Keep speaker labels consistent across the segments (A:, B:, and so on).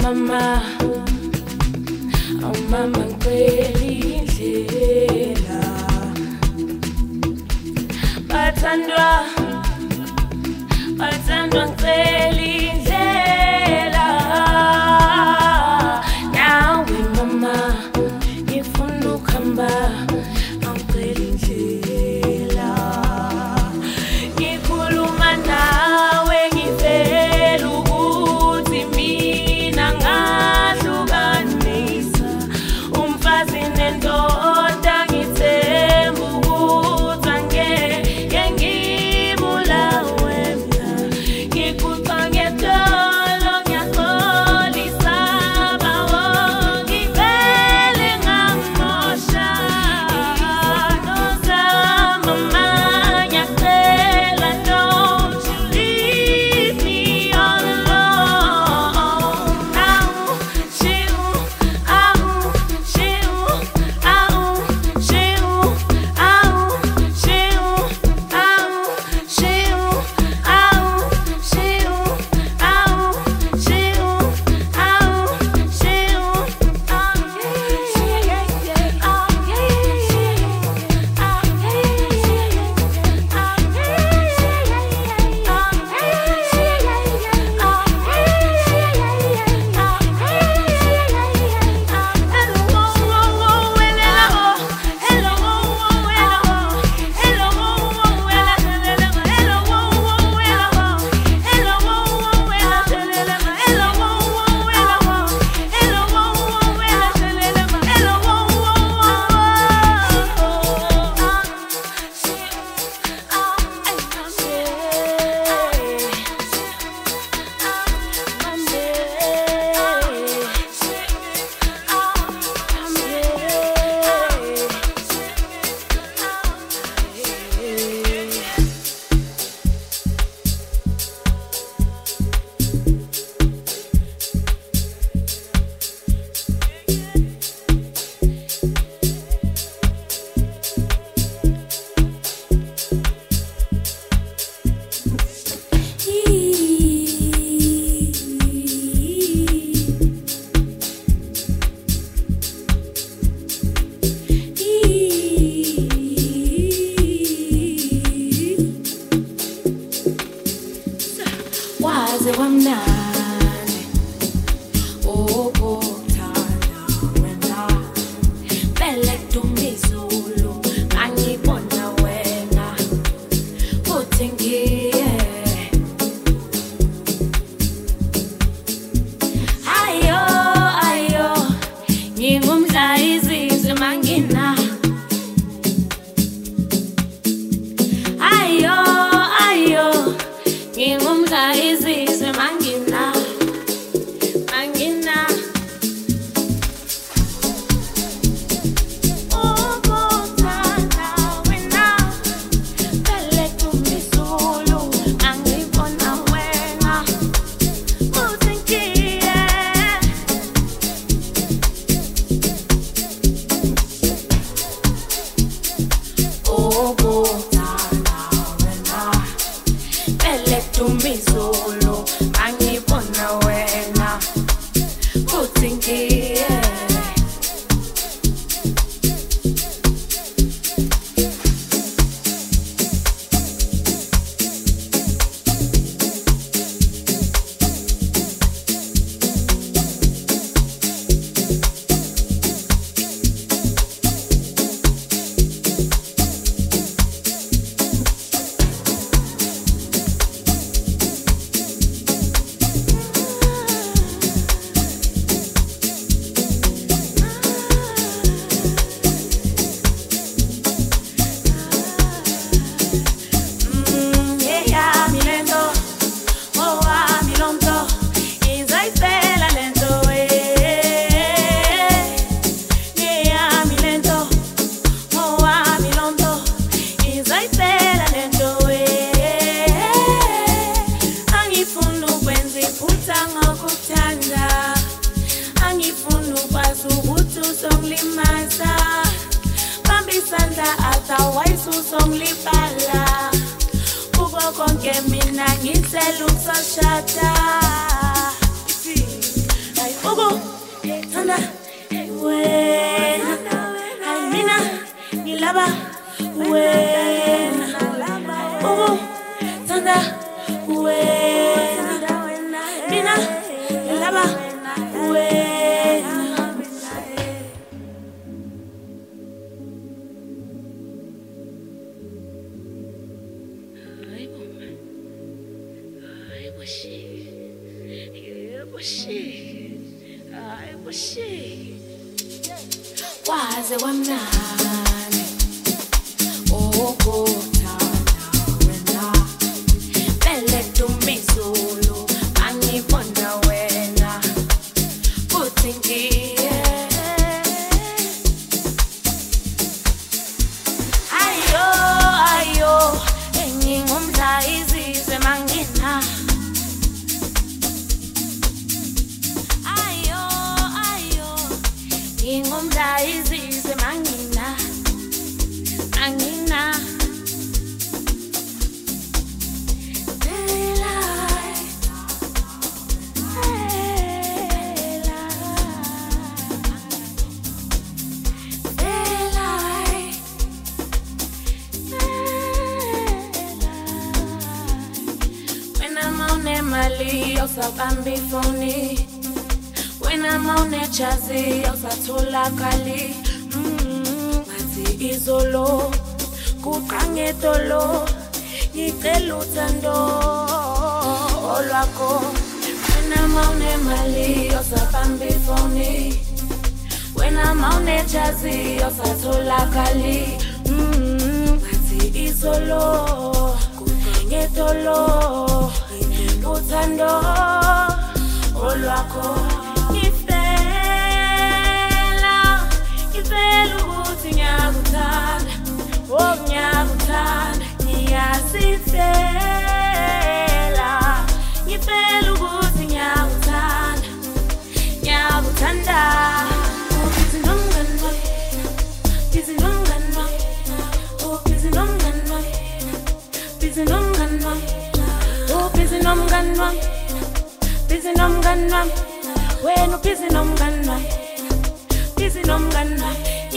A: mama, oh mama kwelindlela bathandwa kwelindlela nawe mama ngifuna ukuhamba kwelindlela ngikhuluma nawe ngivela ukuthi mina ngahlukanisa umfazi nendoda ngithemba ukuthi angeke ngibulawe mina ngikuqa ngedolo ngiyaxolisa bawo ngivele ngamosha nozama manya cela don't you leave me all alone now shiu au shiu au shiu au shiu au shiu au shiu au shiu waze wamnandi ukuthanda wena vele dumizulu angibona wena futhi ngiye ayo ayo ngingumdlayizizwe mangina ayo ayo ngingumdlayizizwe mangina mangina ukuthanda wena vele dumizulu angibona wena futhi ngiye ukuthanda wena vele dumizulu angibona wena futhi ngiye otherwise usonglibala kuko konke mina ngicela ukusoshada wena thanda wena mina laba wena. Waze wamnani okuthanda wena vele dumizulu angibona wena futhi ngiye ayo engingumdla izizwe mangina ngingumdla izizwe mangina when I'm on mali osabambi phone. When I'm on a chazi, osatola kali. Mati izolo, kukange tolo, itelutando, olwako. When I'm on a mali, osabambi phone. When I'm on a chazi, osatola kali. Mati izolo, kukange tolo, itelutando, olwako. Ngiyakutanda ngiyasifela ngifela ukuthi ngiyakutanda busy nomngani wena busy nomngani wena oh busy nomngani wena busy nomngani wena oh busy nomngani wena busy nomngani wena busy nomngani wena busy nomngani wena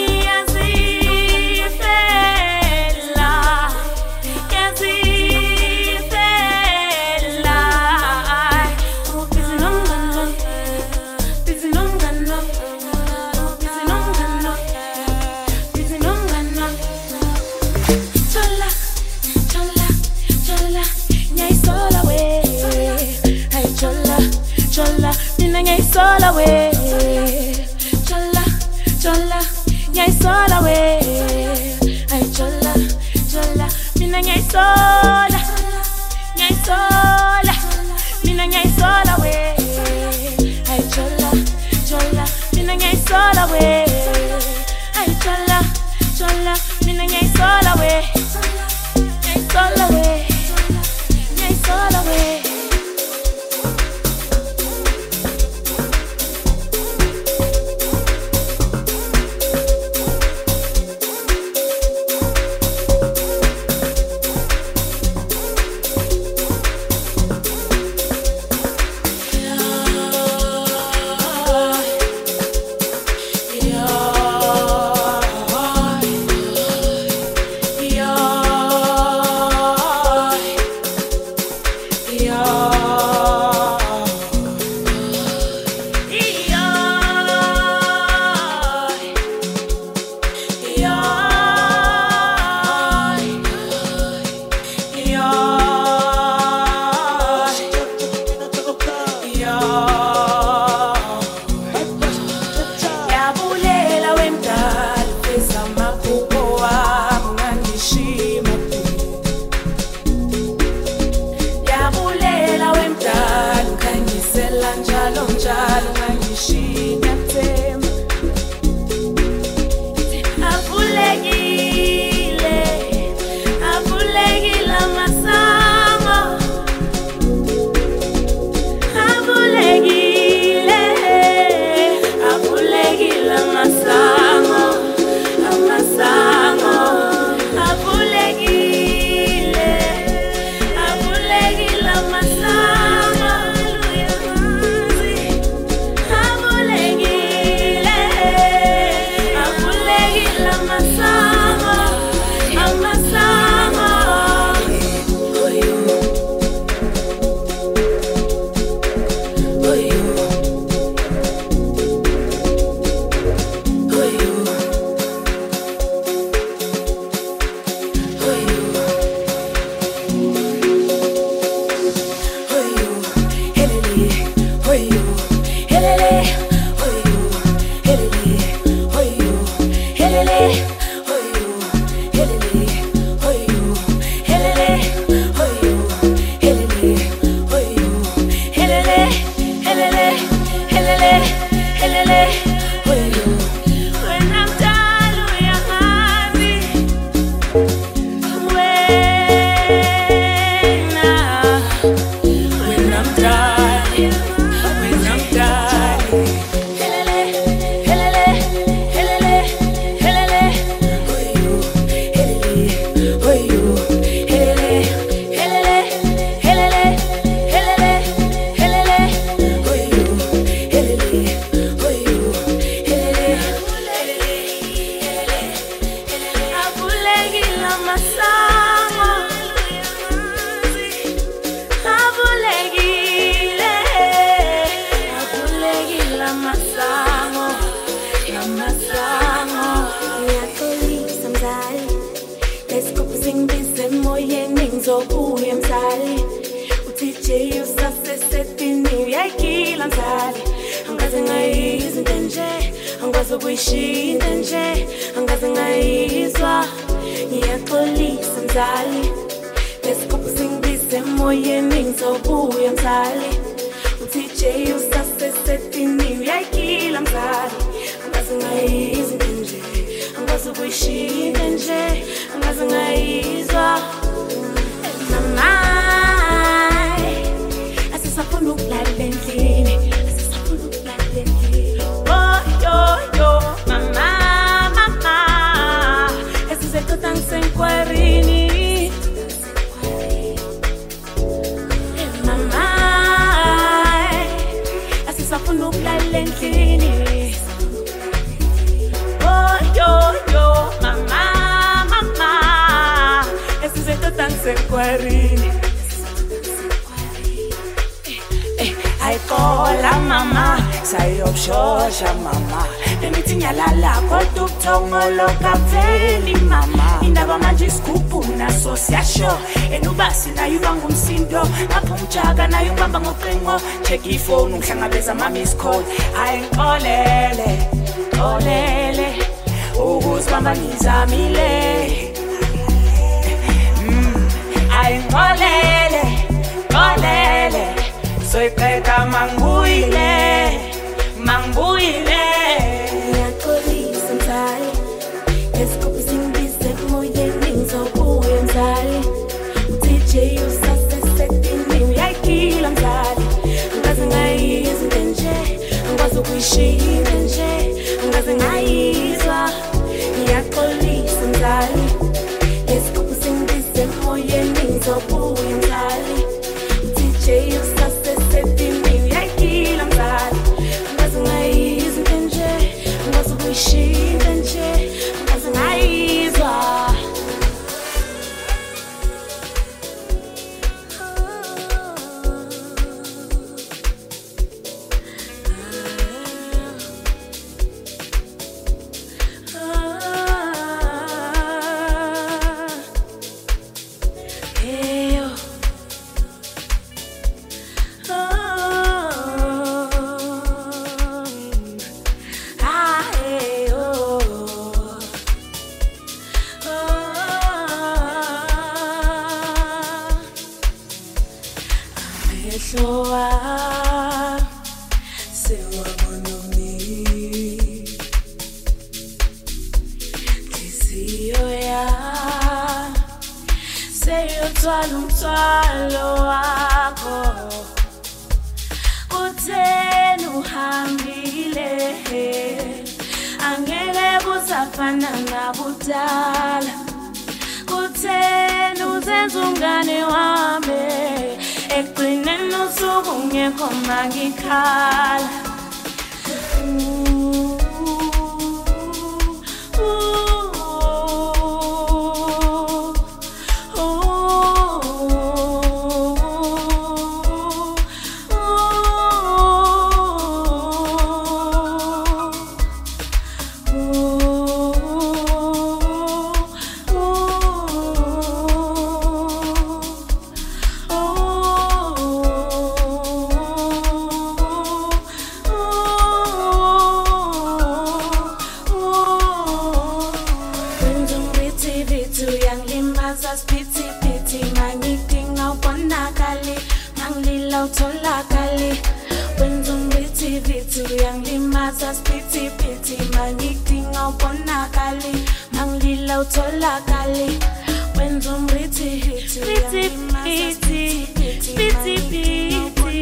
A: sola we chola nyai sola we ay chola mina nyai sola mina nyai sola we ay chola mina nyai sola we ay chola mina nyai sola we nyai sola we nyai sola we. Yo I'm done, when I'm done.
B: Check your phone, ungihlangabeza mami's call. Ayengixolele, xolele, ukuzibamba ngizamile. Ayengixolele, xolele, soyiqeda mangibuyile, mangibuyile.
A: Ngiyaxolisa mzali, esikhathi singibize emoyeni ngizobuya mzali. DJ usasesetini uyayikila mzali. Ukuyishiya nje ngaze ngayizwa ngiyaxolisa mzali lesikhathi singibize emoyeni ngizobuya mzali DJ usasesetini uyayikila mzali ngaze ngayizwa nje ngaze ukuyishiya nje ngaze ngayizwa. Pity, pity, pity, pity, pity.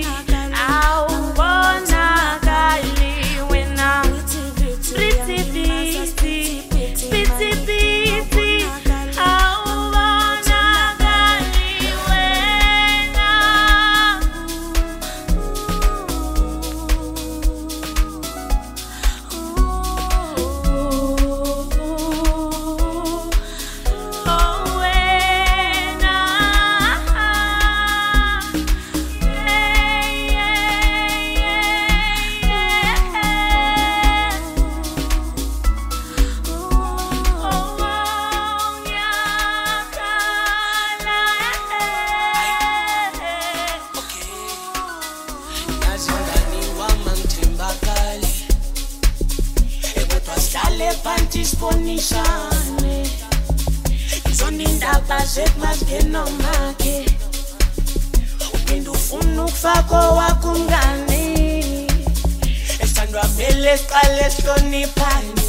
B: sihlale phansi sifonishane izona indaba zethu masingenomakhe uphinde ufuna ukufaka owakho umngane esithandwa vele siqale sihloniphane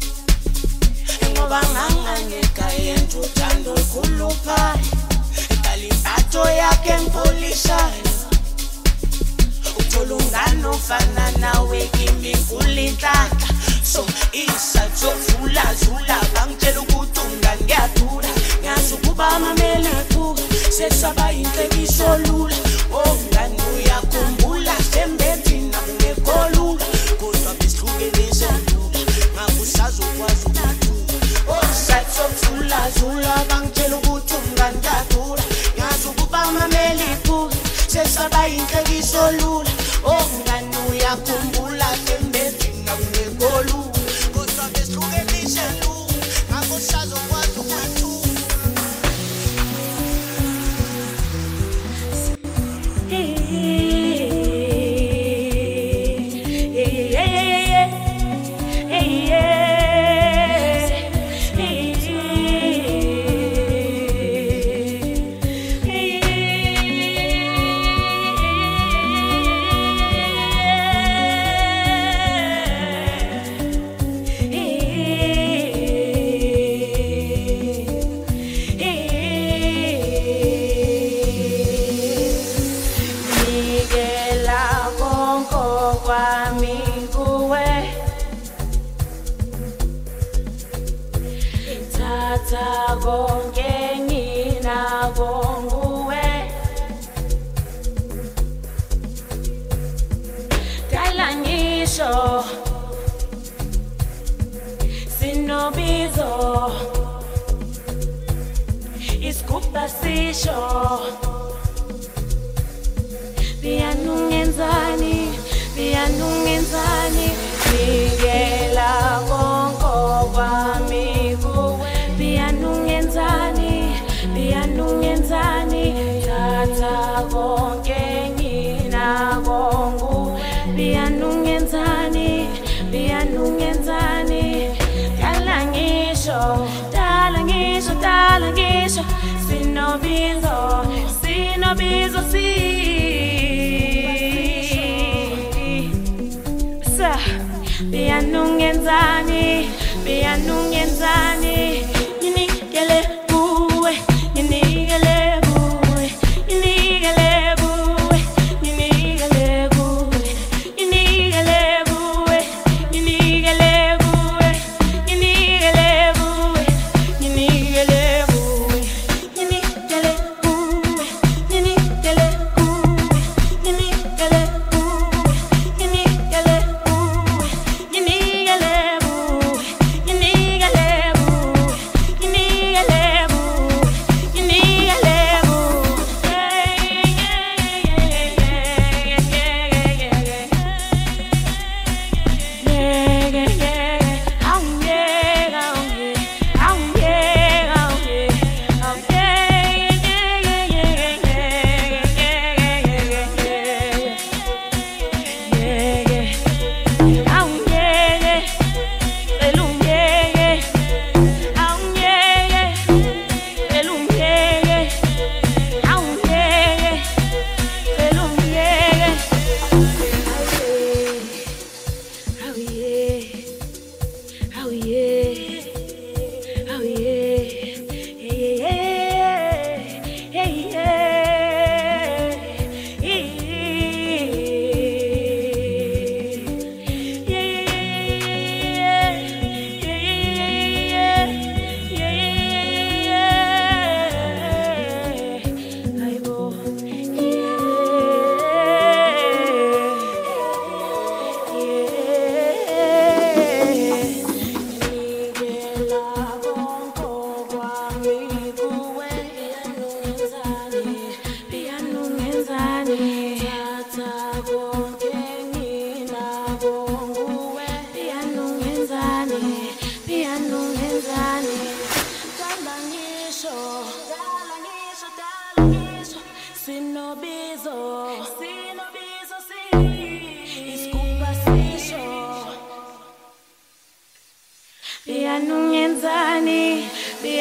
B: ngoba ngangangeka yenza uthando olukhuluphane iqalibatho yakhe ngipolishayo uthola umngane ofana nawe kimi kulinhlanhla so isazovula bangitshela ukuthi umngane ngiyadula ngiyazi ukuba amamele aphuka sesaba inhlekiso lula umngane uyakhumbula sembethina kungekho lula kodwa besihlukenise lula ngakho usazokwazi ukuthula osazovula bangitshela ukuthi umngane ngiyadula ngiyazi ukuba amamele aphuka sesaba inhlekiso lula umngane uyakhumbula sembethina kungekho lula kodwa besihlukenise lula ngakho usazokwazi ukuthula Sinobizo iskupasisho Vianungenzani Miguela konko kwami kuwe Vianungenzani Tata konke ngina kongu Vianungenzani Talangisho Sinobizo Sa Vianungenzani Yinikele buwe Yinikele buwe Yinikele buwe Yinikele buwe Yinikele buwe Yinikele buwe Yinikele buwe Yinikele buwe Yinikele buwe Yinikele buwe Yinikele buwe Yinikele buwe Yinikele buwe Yinikele buwe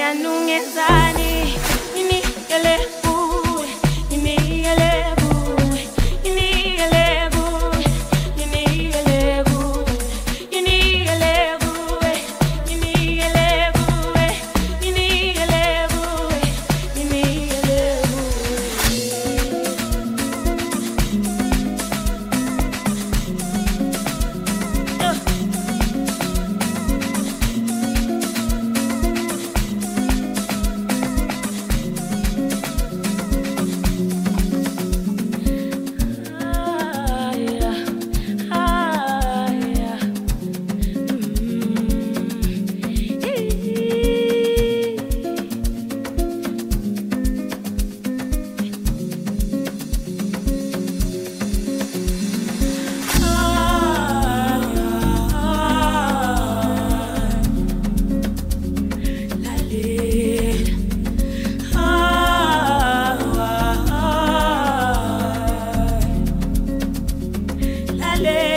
B: Lale.